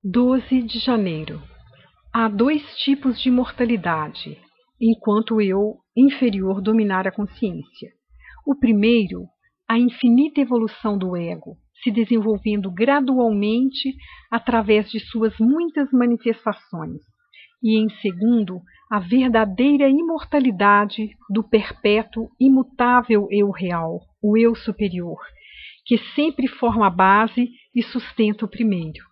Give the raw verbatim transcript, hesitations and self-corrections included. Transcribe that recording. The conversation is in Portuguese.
doze de janeiro. Há dois tipos de imortalidade, enquanto o eu inferior dominar a consciência. O primeiro, a infinita evolução do ego, se desenvolvendo gradualmente através de suas muitas manifestações. E, em segundo, a verdadeira imortalidade do perpétuo, imutável eu real, o eu superior, que sempre forma a base e sustenta o primeiro.